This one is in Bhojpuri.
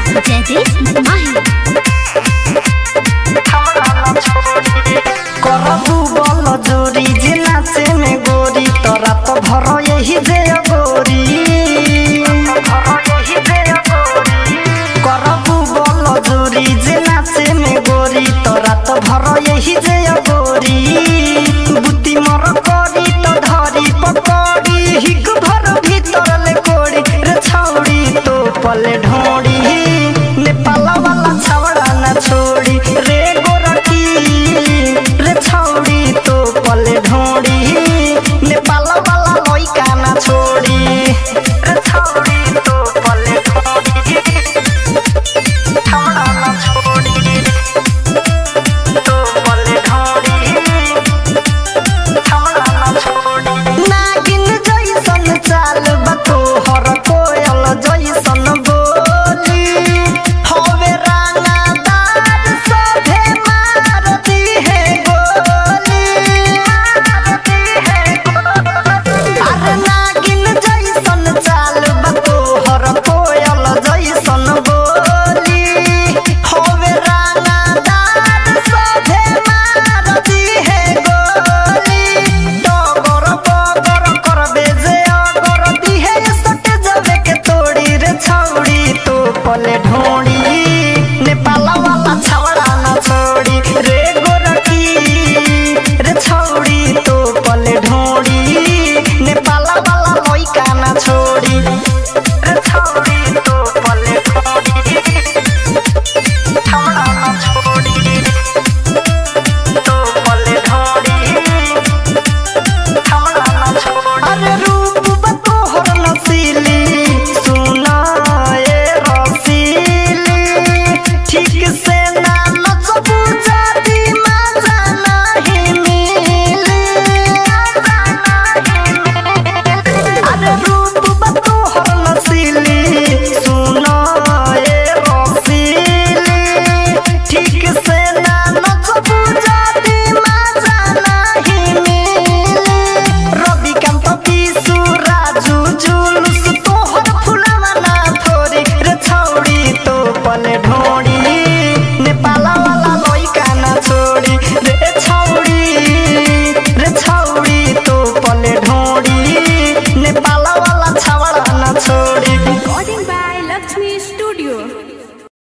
जयदीप माही करबू बल जोरी जे नाचे में गोरी तोरा तो भर यही जे गोरी करबू बल जोरी जे नाचे में गोरी तोरा तो भर यही जे गोरी बुद्धि मर करी तो धरी पकड़ी हिक भर भीतर ले कोड़ी रे छौड़ी तो पले ढोड़ी नेपाल वाला छवड़ा न छोड़ी रे गोरकी रे छौड़ी तो पले ढोड़ी नेपाल वाला लइका न छोड़ी रे छौड़ी तो पले ढोड़ी छवड़ा न छोड़ी तो पले ढोड़ी छवड़ा न छोड़ी नागिन जैसन चाल बतो हर कोयल जैसन बोली हवे रानादार सभे मारती है गोली अरे नागिन जैसन चाल बतो हर कोयल जैसन बोली हवे रानादार सभे मारती है गोली डगर बगर करबे जे अगर दिहे सट जबे के तोड़ी रे छौड़ी तो पले ढोड़ी